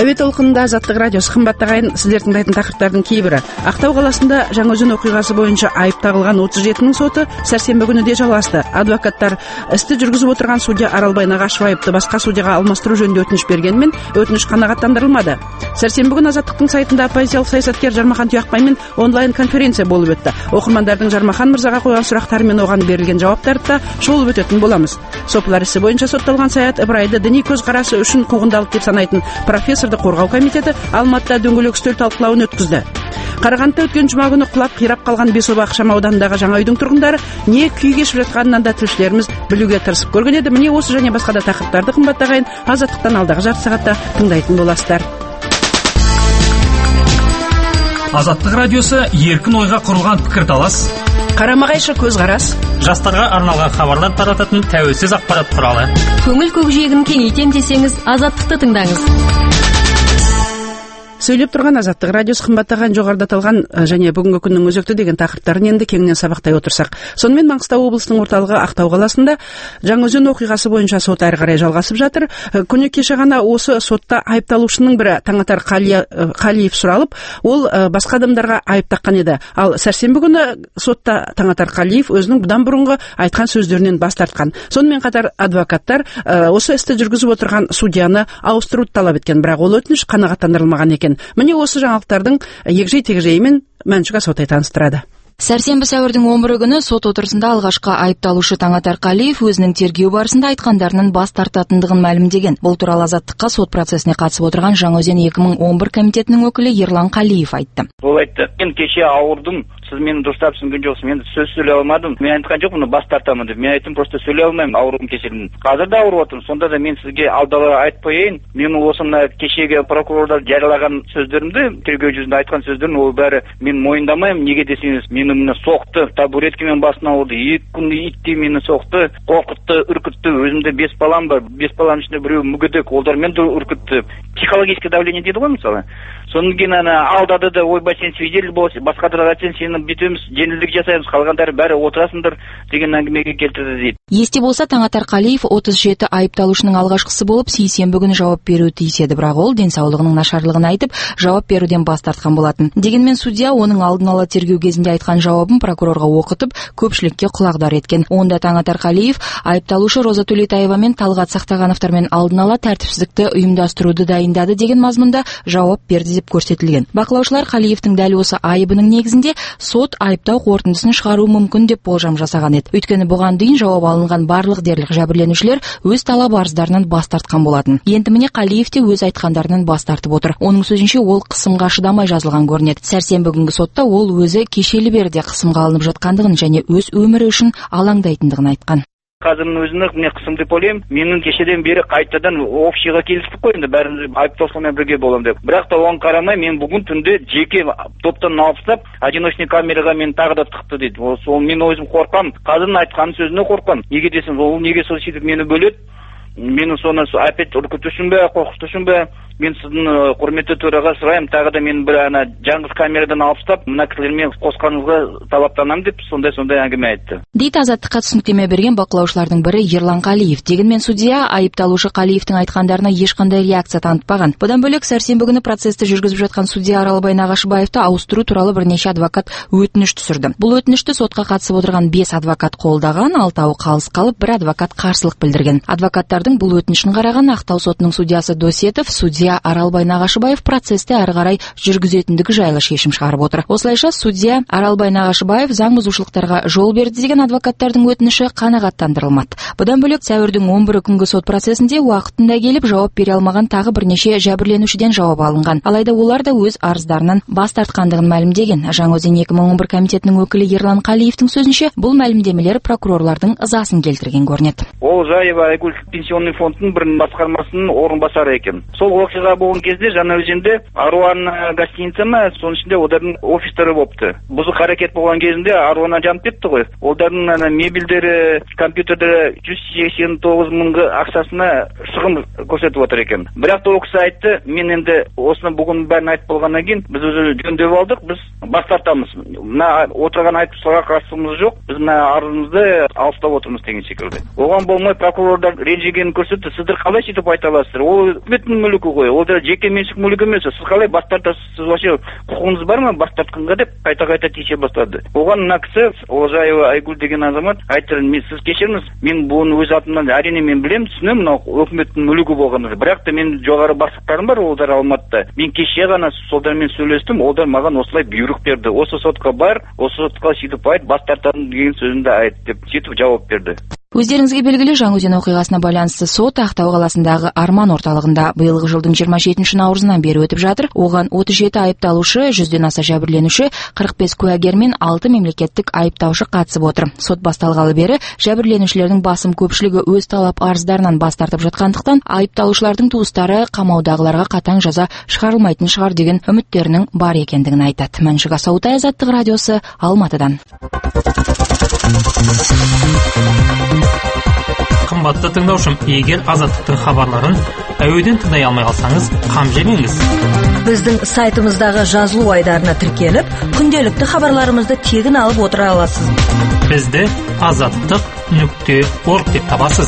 Әуе толқынында Азаттық радиосы. Қымбатты ағайын, сіздер тыңдайтын тақырыптардың кейбірі. Ақтау қаласында Жаңаөзен оқиғасы бойынша айып тағылған 37-нің соты сәрсенбі күні де жалғасты. Адвокаттар істі жүргізіп отырған судья Аралбай Нағашыбаевты басқа судьяға алмастыру жөнінде өтініш бергенмен, өтініш қанағаттандырылмады. Сәрсенбі күні Азаттықтың сайтында оппозициялық саясаткер Жармахан Тұяқбаймен онлайн конференция болып өтті. Оқырмандардың Жармахан мырзаға қойған сұрақтары мен оған берілген жауаптарды да шолып өтетін боламыз. Сопылар ісі бойынша сотталған Саят Ыбырайды діни көзқарасы үшін қуғындалып деп санайтын профессорды қорғау комитеті Алматыда дөңгелек үстел талқылауын өткізді. Қарағандыда өткен жұма күні құлап қирап қалған Бесоба ықшамауданындағы жаңа үйдің тұрғындары не күй кешіп жатқанынан да тілшілеріміз білуге тырысып көрген еді. Міне осы және басқа да тақырыптарды қымбатты ағайын Азаттықтан алдағы жарты сағатта тыңдайтын боласыздар. Азаттық радиосы еркін ойға құрылған пікірталас, қарама-қайшы көзқарас, жастарға арналған хабарлар тарататын тәуелсіз ақпарат құралы. Көңіл көкжиегін кеңейтем десеңіз, Азаттықты тыңдаңыз. Сөйлеп тұрған Азаттық радиосы. Қымбаттаған жоғарыда аталған және бүгінгі күннің өзекті деген тақырыптарын енді кеңінен сабақтай отырсақ. Сонымен Маңғыстау облысының орталығы Ақтау қаласында Жаңаөзен оқиғасы бойынша сот әрі қарай жалғасып жатыр. Күні кеше ғана осы сотта айыпталушының бірі Таңатар Қалиев сұралып, ол басқа адамдарға айып таққан еді. Ал сәрсенбі күні сотта Таңатар Қалиев өзінің бұдан бұрынғы айтқан сөздерінен бас тартқан. Сонымен қатар адвокаттар осы істі жүргізіп отырған судьяны ауыстыруды талап еткен, бірақ ол өтініш қанағаттандырылмаған екен. Міне осы жаңалықтардың егжей-тегжейімен Мәншүк Асаутай таныстырады. Сәрсенбі сәуірдің 11 күні сот отырысында алғашқы айыпталушы Таңатар Қалиев өзінің тергеу барысында айтқандарының бас тартатындығын мәлімдеген. Бұл туралы Азаттыққа сот процесіне қатысып отырған Жаңаөзен 2011 комитетінің өкілі Ерлан Қалиев айтты. Ол айтты: "Мен кеше ауырдым, сіз мені дұрыстап түсінген жоқсыз, мен сөз сөйлей алмадым. Мен айтқан жоқпын, бас тартамын деп. Мен айттым, просто сөйлей алмаймын, ауруым кешірдім. Қазір да ауырып отырмын. Сонда да мен сізге алдыға айтып қояйын, мен осы мына кешегі прокурорлар жариялаған сөздерімді, тергеу жүзінде айтқан сөздерін, ол бәрі мен мойындамаймын. Неге десеңіз, мені мені соқты, табуреткамен басына алды, 2 күн иттей мені соқты, қорқытты, үркітті. Өзімде 5 балам бар, 5 балам ішінде біреу мүгедек, олар мен де үркітті. Психологическое давление дейді ғой мысалы. Содан кейін алдады да, ойбай сен свидетель боласың, басқаларға айтсаң сені бүйтеміз, жеңілдік жасаймыз, қалғандары бәрі отырасыңдар деген әңгімеге келтірді дейді. Есте болса, Таңатар Қалиев 37 айыпталушының алғашқысы болып сейсенбі күні жауап беруі тиіс еді, бірақ ол денсаулығының нашарлығын айтып, жауап беруден бас тартқан болатын. Дегенмен судья оның алдын ала тергеу кезінде айтқан жауабын прокурорға оқытып, көпшілікке құлағдар еткен. Онда Таңатар Қалиев айыпталушы Роза Төлетаева мен Талғат Сақтағановтармен алдын ала тәртіпсіздікті ұйымдастыруды дайындады деген мазмұнда жауап берді деп көрсетілген. Бақылаушылар Қалиевтің дәл осы айыбының негізінде сот айыптау қорытындысын шығаруы мүмкін деп болжам жасаған еді. Өйткені бұған дейін жауап алынған барлық дерлік жәбірленушілер өз талап арыздарынан бас тартқан болатын. Енді міне Қалиев те өз айтқандарынан бас тартып отыр. Оның сөзінше ол қысымға шыдамай жазылған көрінеді. Сәрсенбі күнгі сотта ол өзі кешелі берде қысымға алынып жатқандығын және өз өмірі үшін алаңдайтындығын айтқан. Қазірдің өзіне мен қысым деп ойлаймын. Менің кешеден бері қайтадан общийға келістік қой, енді бәріміз айыптаушылармен бірге боламын деп. Бірақ та оған қарамай мен бүгін түнде жеке топтан алып тастап, одиночный камераға мен тағы да тықты дейді. Сол мен өзім қорқам. Қазірдің айтқан сөзіне қорқам. Неге десем, ол неге сол сөйтіп мені бөледі? Мені соны опять үркіту үшін бе, қорқыту үшін бе? Мен сіздің құрметті төраға сұраймын, тағы да мен бір жаңғыз камерадан алып тастап, мына кісілермен қосқаныңызға талаптанамын деп сондай әңгіме айтты. Дейді Азаттыққа түсініктеме берген бақылаушылардың бірі Ерлан Қалиев. Дегенмен судья айыпталушы Қалиевтің айтқандарына ешқандай реакция танытпаған. Бұдан бөлек сәрсенбі күні процесті жүргізіп жатқан судья Аралбай Нағашыбаевты ауыстыру туралы бірнеше адвокат өтініш түсірді. Бұл өтінішті сотқа қатысып отырған 5 адвокат қолдаған, 6-ы қалыс қалып, 1 адвокат қарсылық білдірген. Адвокаттардың бұл өтінішін қараған Ақтау сотының судьясы Досетов судья Аралбай Нағашыбаев процесті әрі қарай жүргізетіндігі жайлы шешім шығарып отыр. Осылайша судья Аралбай Нағашыбаев заң бұзушылықтарға жол берді деген адвокаттардың өтініші қанағаттандырылмады. Бұдан бөлек сәуірдің 11 күнгі сот процесінде уақытында келіп жауап бере алмаған тағы бірнеше жәбірленушіден жауап алынған. Алайда олар да өз арыздарынан бас тартқандығын мәлімдеген. Жаңаөзен 2011 комитетінің өкілі Ерлан Қалиевтің сөзінше, бұл мәлімдемелер прокурорлардың ызасын келтірген көрінеді. Ол Жаева Айгүл пенсионный фондының бір басқармасының орынбасары екен. Сол оқиға болған кезде Жаңаөзенде Аруан гостиница ма, соның ішінде олардың офистері болыпты. Бұзық әрекет болған кезінде Аруана жанып кетті ғой. Олардың мебельдері, компьютерлері 189 ақшасына шығын көрсетіп отыр екен. Бірақ ол кісі айтты, мен енді осыны бүгін бәрін айтып болғаннан кейін біз өзі жөндеп алдық, біз бас тартамыз. Мына отырған айтушыларға қатысымыз жоқ, біз мына арызымызды алыстап отырмыз деген секілді. Оған болмай прокурордар ренжігенін көрсетті. Сіздер қалай сөйтіп айта аласыздар? Ол үкіметтің мүлікі ғой, ол да жеке меншік мүлік емес. Сіз қалай бас тартасыз? Сіз вообще құқығыңыз бар ма бас тартқанға деп қайта тиісе бастады. Оған мына кісі Олжаева Айгүл деген азамат айтты, сіз кешіріңіз, мен бұны өз атымнан әрине мен білемін, түсінемін, мынау үкіметтің мүлігі болғанын. Бірақ та мен жоғары бастықтарым бар, олар Алматыда. Мен кеше ғана солармен сөйлестім, олар маған осылай бұйрық берді. Осы сотқа бар, осы сотқа сөйтіп айт, бас тартамын деген сөзінде айт деп сөйтіп жауап берді. Өздеріңізге белгілі, Жаңаөзен оқиғасына байланысты сот Ақтау қаласындағы Арман орталығында биылғы жылдың 27 наурызынан бері өтіп жатыр. Оған 37 айыпталушы, 100-ден аса жәбірленуші, 45 куәгер мен 6 мемлекеттік айыптаушы қатысып отыр. Сот басталғалы бері жәбірленушілердің басым көпшілігі өз талап арыздарынан бас тартып жатқандықтан, айыпталушылардың туыстары қамаудағыларға қатаң жаза шығарылмайтын шығар деген үміттерінің бар екендігін айтады. Мәншік Асаутай, Азаттық радиосы, Алматыдан. Қымбатты тыңдаушым, егер Азаттықтың хабарларын әуеден тыңдай алмай қалсаңыз, қам жемеңіз. Біздің сайтымыздағы жазылу айдарына тіркеліп, күнделікті хабарларымызды тегін алып отыра аласыз. Бізді azаттық.org деп табасыз.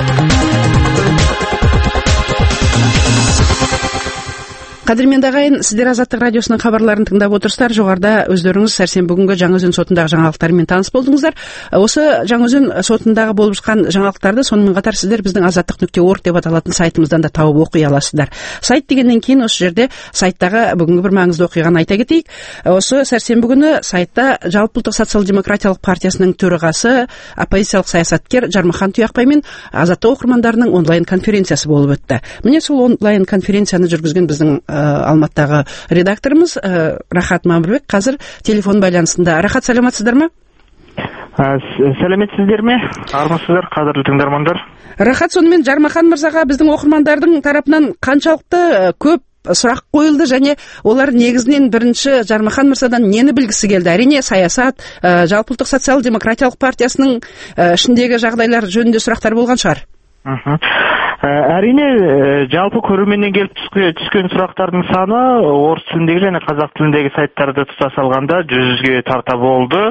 Қадірменді ағайын, сіздер Азаттық радиосының хабарларын тыңдап отырсыздар. Жоғарыда өздеріңіз сәрсенбі бүгінгі Жаңаөзен сотындағы жаңалықтармен таныс болдыңыздар. Осы Жаңаөзен сотындағы болып жатқан жаңалықтарды сонымен қатар сіздер біздің azаттық.org деп аталатын сайтымыздан да тауып оқи аласыздар. Сайт дегеннен кейін осы жерде сайттағы бүгінгі бір маңызды оқиғаны айта кетейік. Осы сәрсенбі күні сайтта Жалпыұлттық социал-демократиялық партиясының төрағасы, оппозициялық саясаткер Жармахан Тұяқбай мен Азаттық оқырмандарының онлайн конференциясы болып өтті. Міне сол онлайн конференцияны жүргізген біздің Алматыдағы редакторымыз Рахат Мамырбек қазір телефон байланысында. Рахат, саламатсыздар ма? Сәлеметсіздер ме? Армысыздар, қадірлі тыңдармандар. Рахат, сонымен Жармахан мырзаға біздің оқырмандардың тарапынан қаншалықты көп сұрақ қойылды және олар негізінен бірінші Жармахан мырзадан нені білгісі келді? Әрине саясат, Жалпыұлттық социал-демократиялық партиясының ішіндегі жағдайлар жөнінде сұрақтар болған шығар. Әрине, жалпы көрерменнен келіп түскен сұрақтардың саны орыс тіліндегі және қазақ тіліндегі сайттарды тұтас алғанда 100-ге тарта болды.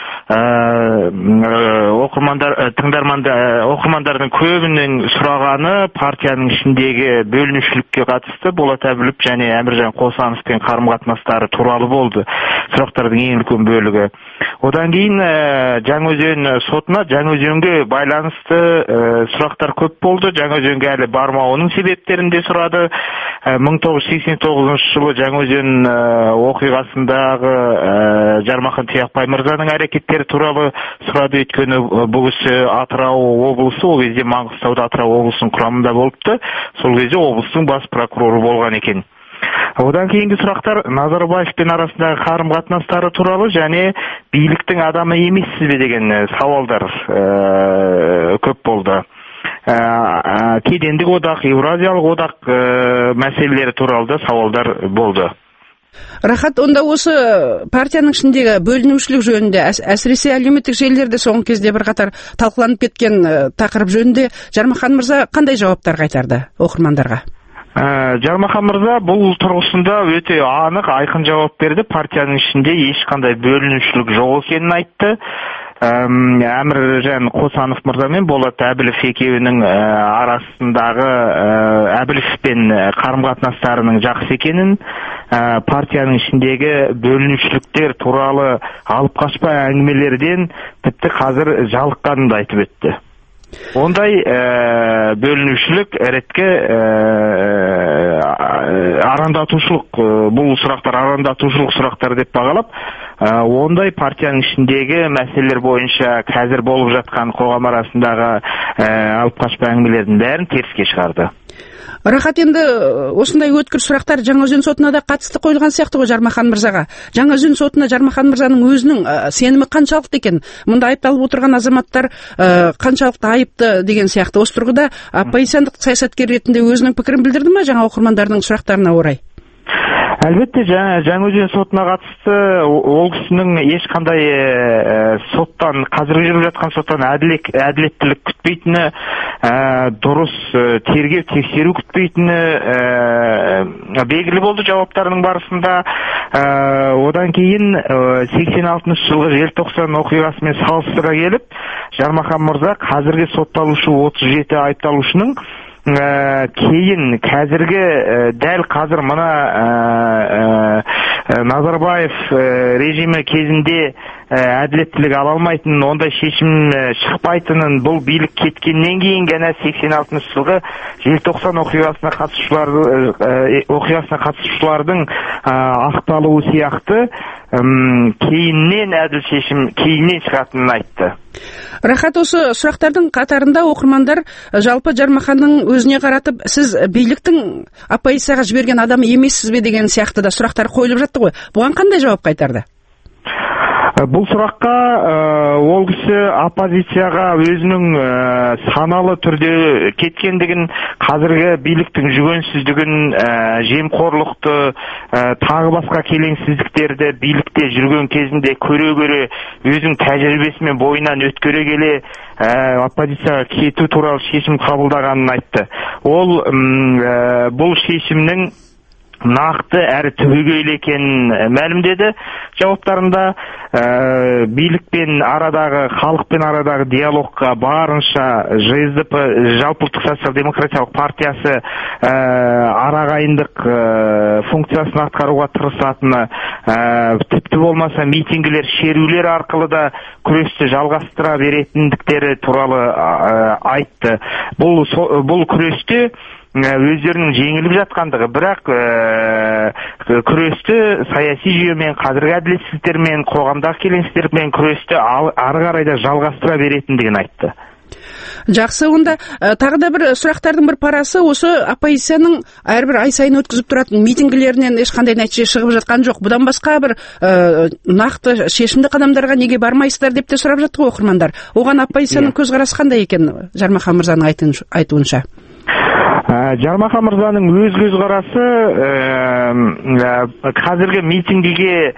Оқырмандардың көбінің сұрағаны партияның ішіндегі бөлінушілікке қатысты Болат Әбілов және Әміржан Қосановпен қарым-қатынастары туралы болды. Сұрақтардың ең үлкен бөлігі. Одан кейін Жаңаөзен сотына Жаңаөзенге байланысты сұрақтар көп болды. Жаңаөзенге әлі бармауының себептерін де сұрады. 1989 жылы Жаңаөзен оқиғасындағы Жармахан Тұяқбай мырзаның әрекеттері туралы сұрады. Өйткені бұл кісі Атырау облысы, ол кезде Маңғыстауда Атырау облысының құрамында болыпты. Сол кезде облыстың бас прокуроры болған екен. Одан кейінгі сұрақтар Назарбаевпен арасындағы қарым-қатынастары туралы және биліктің адамы емессіз бе деген сауалдар көп болды. Кедендік одақ, Еуразиялық одақ мәселелері туралы да сауалдар болды. Рахат, онда осы партияның ішіндегі бөлінушілік жөнінде, әсіресе әлеуметтік желілерде соңғы кезде бірқатар талқыланып кеткен тақырып жөнінде Жармахан мырза қандай жауаптар қайтарды оқырмандарға? Жармахан мырза бұл тұрғысында өте анық, айқын жауап берді. Партияның ішінде ешқандай бөлінушілік жоқ екенін айтты. Әміржан Қосанов мырза мен Болат Әбілов екеуінің арасындағы Әбіловпен қарым-қатынастарының жақсы екенін, партияның ішіндегі бөлінушіліктер туралы алып қашпа әңгімелерден тіпті қазір жалыққанын да айтып өтті. Ондай бөлінушілік ретке арандатушылық, бұл сұрақтар арандатушылық сұрақтар деп бағалап, ондай партияның ішіндегі мәселелер бойынша қазір болып жатқан қоғам арасындағы алып қашпа әңгімелердің бәрін теріске шығарды. Рахат, енді осындай өткір сұрақтар Жаңаөзен сотына да қатысты қойылған сияқты ғой Жармахан мырзаға. Жаңаөзен сотына Жармахан мырзаның өзінің сенімі қаншалықты екен? Мұнда айыпталып отырған азаматтар қаншалықты айыпты деген сияқты. Осы тұрғыда оппозициялық саясаткер ретінде өзінің пікірін білдірді ме жаңа оқырмандардың сұрақтарына орай? Әлбетте, Жаңаөзен сотына қатысты ол кісінің ешқандай соттан, қазіргі жүріп жатқан соттан әділеттілік күтпейтіні, дұрыс тергеу тексеру күтпейтіні белгілі болды жауаптарының барысында. Одан кейін 86 жылғы желтоқсан оқиғасымен салыстыра келіп, Жармахан мырза қазіргі сотталушы 37 айыпталушының кейін қазіргі дәл қазір мына Назарбаев режимі кезінде әділеттілік ала алмайтынын, ондай шешім шықпайтынын, бұл билік кеткеннен кейін ғана 86 жылғы желтоқсан оқиғасына қатысушылардың ақталуы сияқты кейіннен әділ шешім кейіннен шығатынын айтты. Рахат, осы сұрақтардың қатарында оқырмандар жалпы Жармаханның өзіне қаратып, сіз биліктің оппозицияға жіберген адам емессіз бе деген сияқты да сұрақтар қойылып жатты ғой. Бұған қандай жауап қайтарды? Бұл сұраққа ол кісі оппозицияға өзінің саналы түрде кеткендігін, қазіргі биліктің жүгенсіздігін, жемқорлықты, тағы басқа келеңсіздіктерді билікте жүрген кезінде көре-көре өзінің тәжірибесімен бойынан өткере келе оппозицияға кету туралы шешім қабылдағанын айтты. Ол бұл шешімнің нақты әрі түбегейлі екенін мәлімдеді. Жауаптарында билікпен арадағы, халықпен арадағы диалогқа барынша ЖСДП, Жалпыұлттық социал-демократиялық партиясы арағайындық функциясын атқаруға тырысатыны, тіпті болмаса митингілер, шерулер арқылы да күресті жалғастыра беретіндіктері туралы айтты. Бұл күресте өздерінің жеңіліп жатқандығы, бірақ күресті саяси жүйемен, қазіргі әділетсіздіктермен, қоғамдағы келеңсіздіктермен күресті ары қарай да жалғастыра беретіндігін айтты. Жақсы, онда тағы да бір сұрақтардың бір парасы осы оппозицияның әрбір ай сайын өткізіп тұратын митингілерінен ешқандай нәтиже шығып жатқан жоқ. Бұдан басқа бір нақты шешімді қадамдарға неге бармайсыздар деп те сұрап жатты ғой оқырмандар. Оған оппозицияның көзқарасы қандай екен, Жармахан мырзаның айтуынша? Жармахан мырзаның өз көзқарасы қазіргі митингіге,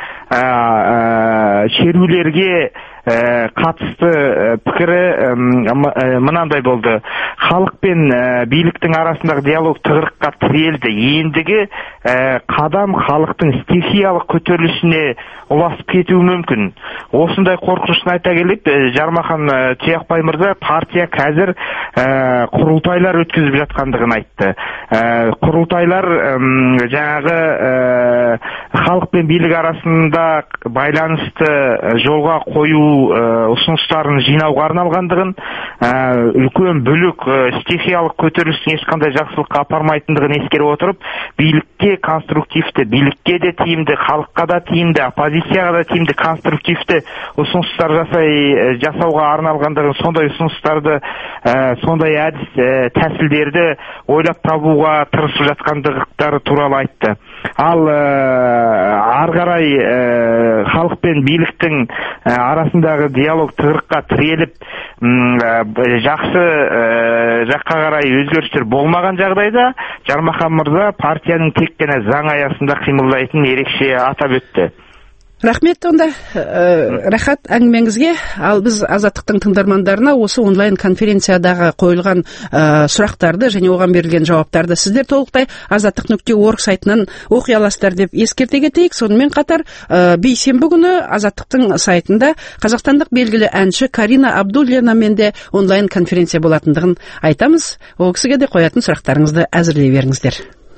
шерулерге қатысты пікірі мынандай болды. Халық пен биліктің арасындағы диалог тығырыққа тірелді. Ендігі қадам халықтың стихиялық көтерілісіне ұласып кетуі мүмкін. Осындай қорқынышын айта келіп, Жармахан Тұяқбай мырза партия қазір құрылтайлар өткізіп жатқандығын айтты. Құрылтайлар жаңағы халық пен билік арасында байланысты жолға қою ұсыныстарын жинауға арналғандығын, үлкен бүлік стихиялық көтерілістің ешқандай жақсылыққа апармайтындығын ескере отырып, билікке конструктивті, билікке де тиімді, халыққа да тиімді, оппозицияға да тиімді конструктивті ұсыныстар жасауға арналғандығын, сондай ұсыныстарды, сондай әдіс тәсілдерді ойлап табуға тырысып жатқандықтары туралы айтты. Ал ары қарай халық пен биліктің арасындағы диалог тығырыққа тіреліп, жақсы жаққа қарай өзгерістер болмаған жағдайда Жармахан мырза партияның тек қана заң аясында қимылдайтынын ерекше атап өтті. Рахмет, онда рахат әңгімеңізге. Ал біз Азаттықтың тыңдармандарына осы онлайн конференциядағы қойылған сұрақтарды және оған берілген жауаптарды сіздер толықтай azаттық.org сайтынан оқи аласыздар деп ескерте кетейік. Сонымен қатар бейсенбі күні Азаттықтың сайтында қазақстандық белгілі әнші Карина Абдуллинамен де онлайн конференция болатындығын айтамыз. Ол кісіге де қоятын сұрақтарыңызды әзірлей беріңіздер.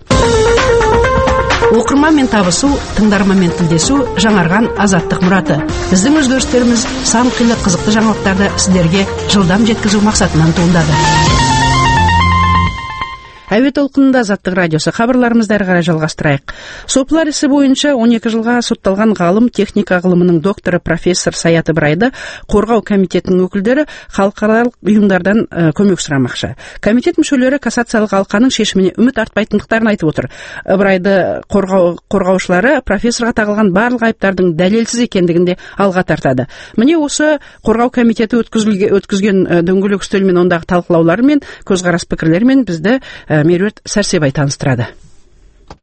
Оқырманмен табысу, тыңдарманмен тілдесу жаңарған азаттық мұраты. Біздің өзгерістеріміз сан қилы қызықты жаңалықтарды сіздерге жылдам жеткізу мақсатынан туындады. Әуе толқынында Азаттық радиосы, хабарларымызды әрі қарай жалғастырайық. Сопылар ісі бойынша 12 жылға сотталған ғалым, техника ғылымының докторы профессор Саят Ыбырайды қорғау комитетінің өкілдері халықаралық ұйымдардан көмек сұрамақшы. Комитет мүшелері кассациялық алқаның шешіміне үміт артпайтындықтарын айтып отыр. Ыбырайды қорғаушылары профессорға тағылған барлық айыптардың дәлелсіз екендігінде алға тартады. Міне осы қорғау комитеті өткізген дөңгелек үстел мен ондағы талқылаулар мен көзқарас пікірлермен бізді Меруерт Сәрсебай таныстырады.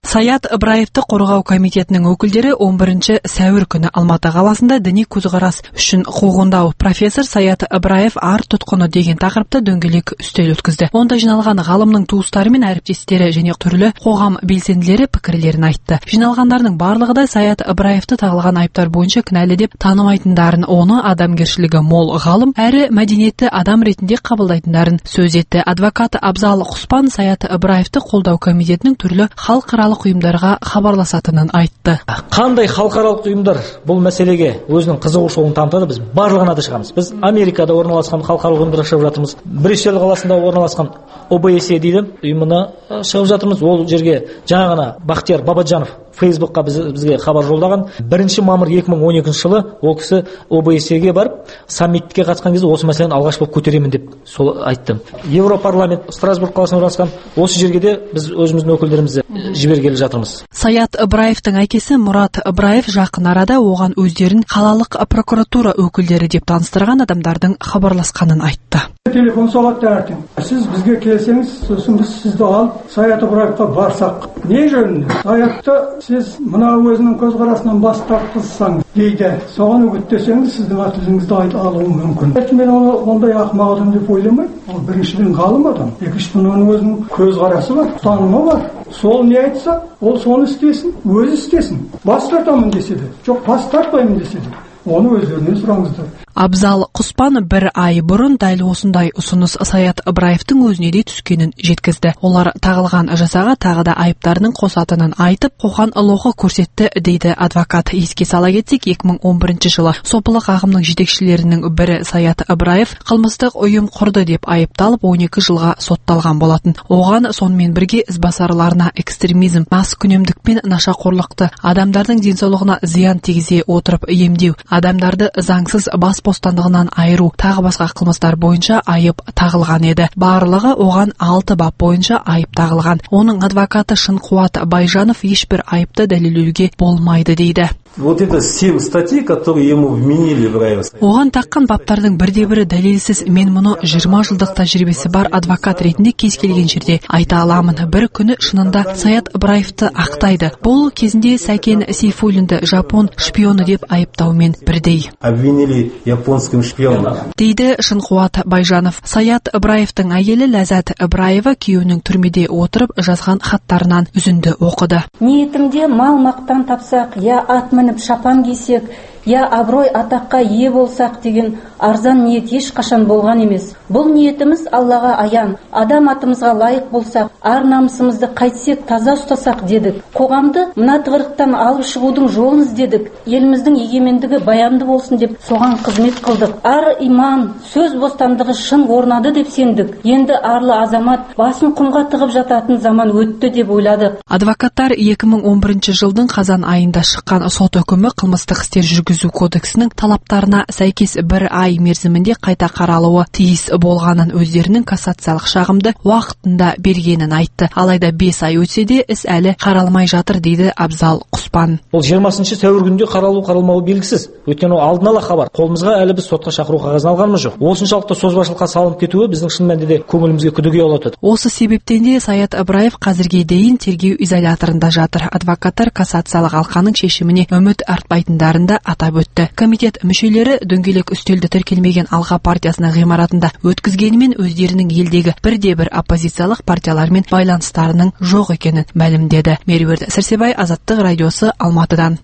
Саят Ыбраевты қорғау комитетінің өкілдері 11 сәуір күні Алматы қаласында діни көзқарас үшін қуғындау профессор Саят Ыбраев ар тұтқыны деген тақырыпта дөңгелек үстел өткізді. Онда жиналған ғалымның туыстары мен әріптестері және түрлі қоғам белсенділері пікірлерін айтты. Жиналғандардың барлығы да Саят Ыбраевты тағылған айыптар бойынша кінәлі деп танымайтындарын, оны адамгершілігі мол ғалым әрі мәдениетті адам ретінде қабылдайтындарын сөз етті. Адвокат Абзал Құспан Саят Ыбраевты қолдау комитетінің түрлі халықаралық ұйымдарға хабарласатынын айтты. Қандай халықаралық ұйымдар бұл мәселеге өзінің қызығушылығын танытады, біз барлығына да шығамыз. Біз Америкада орналасқан халықаралық ұйымдарға шығып жатырмыз. Брюссель қаласында орналасқан ОБСЕ дейді ұйымына шығып жатырмыз. Ол жерге жаңа ғана Бақтияр Бабаджанов Фейсбукқа бізге хабар жолдаған. 1 мамыр 2012 жылы ол кісі ОБСЕ-ге барып, саммитке қатысқан кезде осы мәселені алғаш болып көтеремін деп сол айтты. Европарламент Страсбург қаласында орналасқан, осы жерге де біз өзіміздің өкілдерімізді жібергелі жатырмыз. Саят Ыбраевтың әкесі Мұрат Ыбраев жақын арада оған өздерін қалалық прокуратура өкілдері деп таныстырған адамдардың хабарласқанын айтты. Телефон соғады ертең. Сіз бізге келсеңіз, сосын біз сізді алып Саят Ыбраевқа барсақ. Не жөнінде? Саятты сіз мына өзінің көзқарасынан бас тартқызсаңыз дейді. Соған үгіттесеңіз, сіздің аты-жөніңізді алуым мүмкін. Мен оны ондай ақымақ адам деп ойламаймын. Ол біріншіден ғалым адам. Екіншіден оның өзінің көзқарасы бар, ұстанымы бар. Сол не айтса, ол соны істесін, өзі істесін. Бас тартамын десе де, жоқ бас тартпаймын десе де. Оны өздерінен сұраңыздар. Абзал Құспан 1 ай бұрын дәл осындай ұсыныс Саят Ыбраевтың өзіне де түскенін жеткізді. Олар тағылған жазаға тағы да айыптарының қосатынын айтып, қоқан лоқы көрсетті дейді адвокат. Еске сала кетсек, 2011 жылы сопылық ағымның жетекшілерінің бірі Саят Ыбраев қылмыстық ұйым құрды деп айыпталып 12 жылға сотталған болатын. Оған сонымен бірге ізбасарларына экстремизм, маскүнемдік пен нашақорлықты, адамдардың денсаулығына зиян тигізе отырып емдеу, адамдарды заңсыз бас бостандығынан айыру, тағы басқа қылмыстар бойынша айып тағылған еді. Барлығы оған 6 бап бойынша айып тағылған. Оның адвокаты Шынқуат Байжанов ешбір айыпты дәлелдеуге болмайды дейді. Вот это 7 статей, которые ему вменили в район. Оған таққан баптардың бірде-бірі дәлелсіз. Мен мұны 20 жылдық тәжірибесі бар адвокат ретінде кез келген жерде айта аламын. Бір күні шынында Саят Ыбраевты ақтайды. Бұл кезінде Сәкен Сейфуллинді жапон шпионы деп айыптаумен бірдей. Обвинили японским шпионом. Дейді Шынқуат Байжанов. Саят Ыбраевтың әйелі Ләззат Ыбраева күйеуінің түрмеде отырып жазған хаттарынан үзінді оқыды. Ниетімде мал мақтан тапсақ, я ат мініп шапан кисек, я абырой атаққа ие болсақ деген арзан ниет ешқашан болған емес. Бұл ниетіміз Аллаға аян. Адам атымызға лайық болсақ, ар намысымызды қайтсек таза ұстасақ дедік. Қоғамды мына тығырықтан алып шығудың жолын іздедік. Еліміздің егемендігі баянды болсын деп соған қызмет қылдық. Ар иман, сөз бостандығы шын орнады деп сендік. Енді арлы азамат басын құмға тығып жататын заман өтті деп ойладық. Адвокаттар 2011 жылдың қазан айында шыққан сот үкімі қылмыстық істер жүргізу кодексінің талаптарына сәйкес 1 ай мерзімінде қайта қаралуы тиіс болғанын, өздерінің кассациялық шағымды уақытында бергенін айтты. Алайда 5 ай өтсе де іс әлі қаралмай жатыр дейді Абзал Құспан. Ол 20 сәуір күнде қаралу-қаралмауы белгісіз. Өйткені алдын ала хабар. Қолымызға әлі біз сотқа шақыру қағазын алғанымыз жоқ. Осыншалықты созбашылыққа салынып кетуі біздің шын мәнінде көңілімізге күдіге олатады. Осы себептен де Саят Ыбраев қазірге дейін тергеу изоляторында жатыр. Адвокаттар кассациялық алқаның шешіміне үміт артпайтындарын да атап өтті. Комитет мүшелері дөңгелек үстелді тіркелмеген Алға партиясының ғимаратында өткізгенімен өздерінің елдегі бірде-бір оппозициялық партиялармен байланыстарының жоқ екенін мәлімдеді. Меруерт Сәрсебай, Азаттық радиосы, Алматыдан.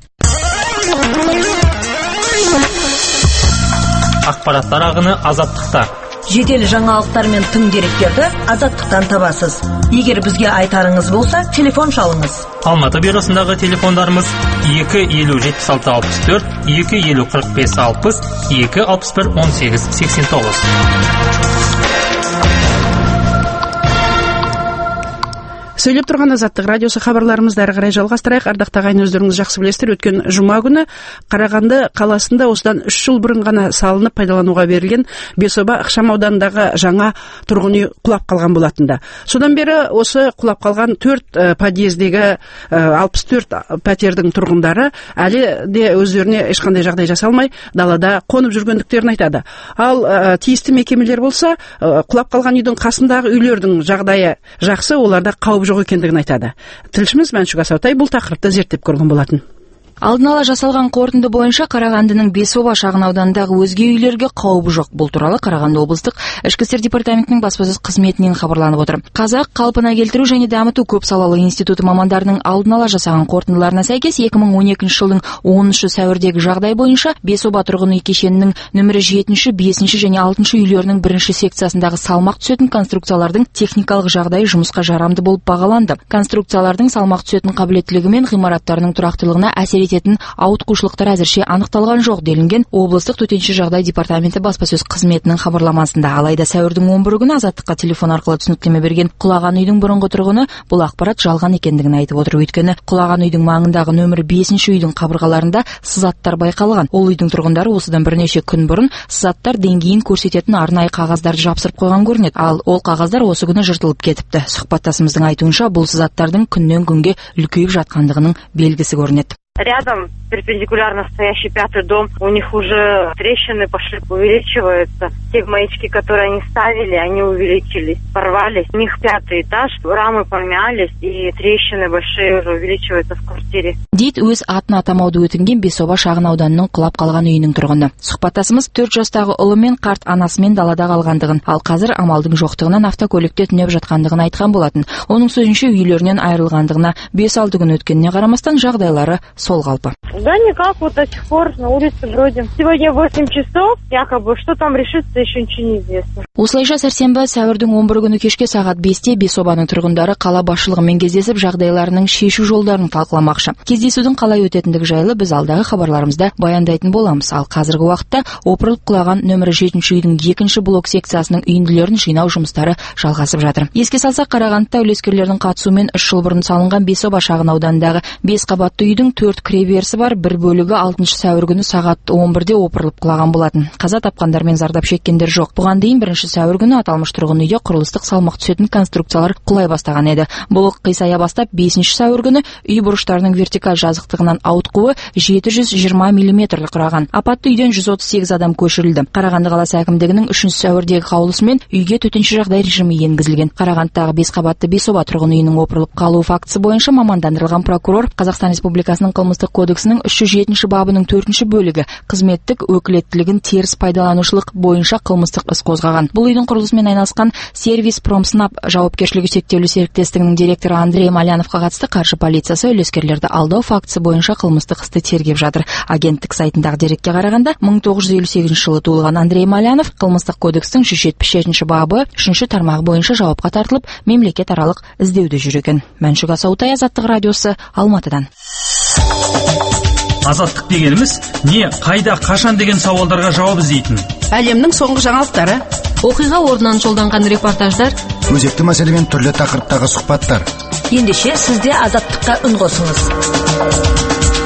Ақпараттар ағыны Азаттықта. Жедел жаңалықтар мен тың деректерді Азаттықтан табасыз. Егер бізге айтарыңыз болса, телефон шалыңыз. Алматы бюросындағы телефондарымыз 250-76-64, 250-45-60, 261-18-89. Сөйлеп тұрған Азаттық радиосы хабарларымызды әрі қарай жалғастырайық. Ардақты ағайын, өздеріңіз жақсы білесіздер, өткен жұма күні Қарағанды қаласында осыдан 3 жыл бұрын ғана салынып пайдалануға берілген Бесоба ықшамауданындағы жаңа тұрғын үй құлап қалған болатында. Содан бері осы құлап қалған 4 подъездегі 64 пәтердің тұрғындары әлі де өздеріне ешқандай жағдай жасалмай далада қонып жүргендіктерін айтады. Ал тиісті мекемелер болса, құлап қалған үйдің қасындағы үйлердің жағдайы жақсы, оларда қауіп жоқ екендігін айтады. Тілшіміз Мәншүк Асаутай бұл тақырыпты зерттеп көрген болатын. Алдын ала жасалған қорытынды бойынша Қарағандының Бесоба шағын ауданындағы өзге үйлерге қауіп жоқ. Бұл туралы Қарағанды облыстық ішкі істер департаментінің баспасөз қызметінен хабарланып отыр. Қазақ қалпына келтіру және дамыту көпсалалы институты мамандарының алдын ала жасаған қорытындыларына сәйкес 2012 жылдың 10 сәуірдегі жағдай бойынша Бесоба тұрғын үй кешенінің нөмірі 7, 5 және 6 үйлерінің 1 секциясындағы салмақ түсетін конструкциялардың техникалық жағдайы жұмысқа жарамды болып бағаланды. Конструкциялардың салмақ түсетін қабілеттілігі мен ғимараттарының тұрақтылығына әсер ететін ауытқушылықтар әзірше анықталған жоқ делінген облыстық төтенше жағдай департаменті баспасөз қызметінің хабарламасында. Алайда сәуірдің 11 күні Азаттыққа телефон арқылы түсініктеме берген құлаған үйдің бұрынғы тұрғыны бұл ақпарат жалған екендігін айтып отыр. Өйткені құлаған үйдің маңындағы нөмір 5 үйдің қабырғаларында сызаттар байқалған. Ол үйдің тұрғындары осыдан бірнеше күн бұрын сызаттар деңгейін көрсететін арнайы қағаздарды жапсырып қойған көрінеді. Ал ол қағаздар осы күні жыртылып кетіпті. Сұхбаттасымыздың айтуынша бұл сызаттардың күннен күнге үлкейіп жатқандығының белгісі көрінеді. Рядом, перпендикулярно стоящий 5-й дом, у них уже трещины пошли, увеличиваются. Те маячки, которые они ставили, они увеличились, порвались. У них 5-й этаж, рамы помялись, и трещины большие уже увеличиваются в квартире. Дейді өз атын атамауды өтінген Бесоба шағын ауданының құлап қалған үйінің тұрғыны. Сұхбаттасымыз 4 жастағы ұлы мен қарт анасымен далада қалғандығын, ал қазір амалдың жоқтығынан автокөлікте түнеп жатқандығын айтқан болатын. Оның сөзінше үйлерінен айырылғандығына 5-6 күн өткеніне қарамастан жағдайлары сол қалпы. Да никак, вот до сих пор на улице бродим. Сегодня 8 часов, якобы, что там решится, еще ничего не известно. Осылайша сәрсенбі сәуірдің 11 күні кешке сағат 5-те Бесобаның тұрғындары қала басшылығымен кездесіп, жағдайларының шешу жолдарын талқыламақшы. Кездесудің қалай өтетіндігі жайлы біз алдағы хабарларымызда баяндайтын боламыз. Ал қазіргі уақытта опырылып құлаған нөмірі 7 үйдің 2 блок секциясының үйінділерін жинау жұмыстары жалғасып жатыр. Еске салсақ, Қарағандыда үлескерлердің қатысуымен 3 жыл бұрын салынған Бесоба шағын ауданындағы 5 қабатты үйдің 4 кіреберісі бар, бір бөлігі 6 сәуір күні сағат 11-де опырылып құлаған болатын. Қаза тапқандар мен зардап шеккендер жоқ. Бұған дейін 1 сәуір күні аталмыш тұрғын үйде құрылыстық салмақ түсетін конструкциялар құлай бастаған еді. Бұл қисая бастап 5 сәуір күні үй бұрыштарының вертикаль жазықтығынан ауытқуы 720 мм құраған. Апатты үйден 138 адам көшірілді. Қарағанды қаласы әкімдігінің 3 сәуірдегі қаулысымен үйге төтенше жағдай режимі енгізілген. Қарағандыдағы 5 қабатты Бесоба тұрғын үйінің опырылып қалу фактісі бойынша мамандандырылған прокурор Қазақстан Республикасының қылмыстық кодексінің 307 бабының 4 бөлігі қызметтік өкілеттілігін теріс пайдаланушылық бойынша қылмыстық іс қозғаған. Бұл үйдің құрылысымен айналысқан сервис Промснаб жауапкершілігі шектеулі серіктестігінің директоры Андрей Маляновқа қатысты қаржы полициясы үлескерлерді алдау фактісі бойынша қылмыстық істі тергеп жатыр. Агенттік сайтындағы дерекке қарағанда 1958 жылы туылған Андрей Малянов қылмыстық кодекстің 176 бабы 3 тармағы бойынша жауапқа тартылып, мемлекет аралық іздеуде жүр екен. Мәншүк Асаутай, Азаттық радиосы, Алматыдан. Азаттық дегеніміз не, қайда, қашан деген сауалдарға жауап іздейтін. Әлемнің соңғы жаңалықтары, оқиға орнынан жолданған репортаждар, өзекті мәселемен түрлі тақырыптағы сұхбаттар. Ендеше сізде Азаттыққа үн қосыңыз.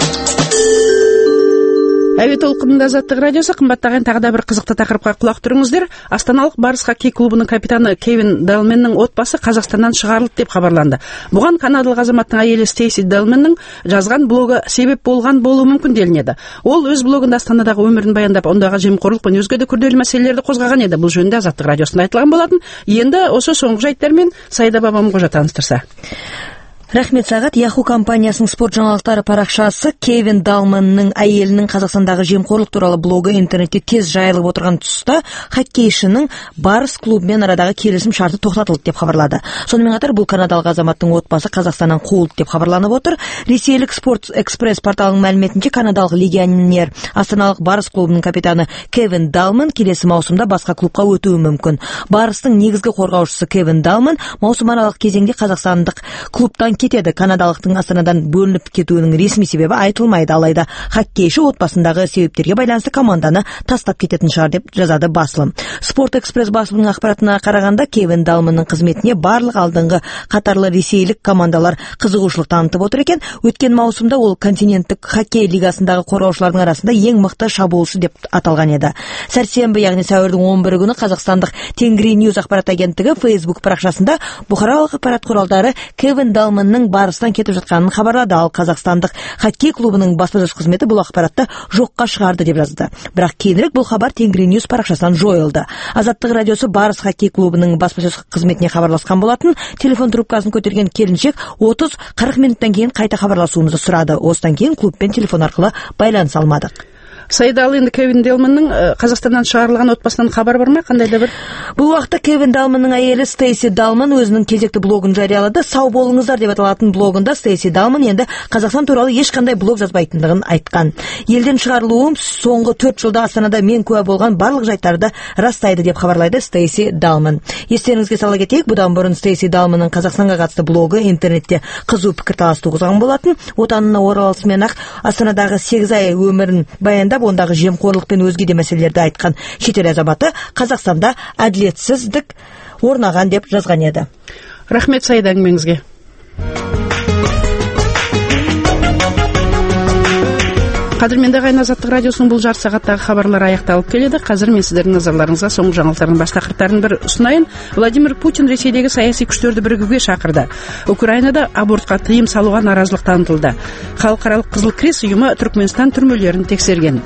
Әуе толқынында Азаттық радиосы. Қымбаттаған тағы да бір қызықты тақырыпқа құлақ түріңіздер. Астаналық Барыс хоккей клубының капитаны Кевин Далменнің отбасы Қазақстаннан шығарылды деп хабарланды. Бұған канадалық азаматтың әйелі Стейси Далменнің жазған блогы себеп болған болуы мүмкін делінеді. Ол өз блогында Астанадағы өмірін баяндап, ондағы жемқорлық пен өзге де күрделі мәселелерді қозғаған еді. Бұл жөнінде Азаттық радиосында айтылған болатын. Енді осы соңғы жайттармен Сайда Бабамқожа таныстырса. Рахмет сағат. Yahoo компаниясының спорт жаңалықтары парақшасы Кевин Далменнің әйелінің Қазақстандағы жемқорлық туралы блогы интернетте тез жайылып отырған тұста хоккейшінің Барыс клубымен арадағы келісім шарты тоқтатылды деп хабарлады. Сонымен қатар бұл канадалық азаматтың отбасы Қазақстаннан қуылды деп хабарланып отыр. Ресейлік Спорт Экспресс порталының мәліметінше канадалық легионер Астаналық Барыс клубының капитаны Кевин Далмен келесі маусымда басқа клубқа өтуі мүмкін. Барыстың негізгі қорғаушысы Кевин Далмен маусымаралық кезеңде қазақстандық клубтан кетеді. Канадалықтың Астанадан бөлініп кетуінің ресми себебі айтылмайды, алайда хоккейші отбасындағы себептерге байланысты команданы тастап кететін шығар деп жазады басылым. Спорт Экспресс басылымының ақпаратына қарағанда, Кевин Далменнің қызметіне барлық алдыңғы қатарлы ресейлік командалар қызығушылық танытып отыр екен. Өткен маусымда ол континенттік хоккей лигасындағы қорғаушылардың арасында ең мықты шабуылшы деп аталған еді. Сәрсенбі, яғни сәуірдің 11 күні қазақстандық Тенгри Ньюс ақпарат агенттігі Facebook парақшасында бұқаралық ақпарат құралдары Кевин Далменнің далманның барыстан кетіп жатқанын хабарлады. Ал Қазақстандық хоккей клубының баспасөз қызметі бұл ақпаратты жоққа шығарды деп жазды. Бірақ кейінірек бұл хабар Тенгриньюс парақшасынан жойылды. Азаттық радиосы Барыс хоккей клубының баспасөз қызметіне хабарласқан болатын. Телефон трубкасын көтерген келіншек 30-40 минуттан кейін қайта хабарласуымызды сұрады. Осыдан кейін клубпен телефон арқылы байланыс алмадық. Сайда, ал енді Кевин Далманның Қазақстаннан шығарылған отбасынан хабар бар ма? Қандай да бір? Бұл уақытта Кевин Далманның әйелі Стейси Далман өзінің кезекті блогын жариялады. Сау болыңыздар деп аталатын блогында Стейси Далман енді Қазақстан туралы ешқандай блог жазбайтындығын айтқан. Елден шығарылуым соңғы 4 жылда Астанада мен куә болған барлық жайттарды растайды деп хабарлайды Стейси Далман. Естеріңізге сала кетейік, бұдан бұрын Стейси Далманның Қазақстанға қатысты блогы интернетте қызу пікірталас туғызған болатын. Отанына оралысымен-ақ Астанадағы 8 ай өмірін баяндап, ондағы жемқорлық пен өзге де мәселелерді айтқан шетел азаматы Қазақстанда әділетсіздік орнаған деп жазған еді. Рахмет Сайда әңгімеңізге. Қадірменді ағайын, Азаттық радиосының бұл жарты сағаттағы хабарлары аяқталып келеді. Қазір мен сіздердің назарларыңызға соңғы жаңалықтардың бас тақырыптарын бір ұсынайын. Владимир Путин Ресейдегі саяси күштерді бірігуге шақырды. Украинада абортқа тыйым салуға наразылық танытылды. Халықаралық Қызыл Крест ұйымы Түркменстан түрмелерін тексерген.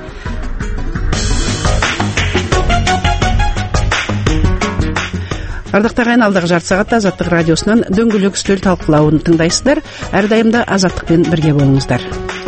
Ардақты ағайын, алдағы жарты сағатта Азаттық радиосынан дөңгелек үстел талқылауын тыңдайсыздар. Әрдайым да Азаттықпен бірге болыңыздар.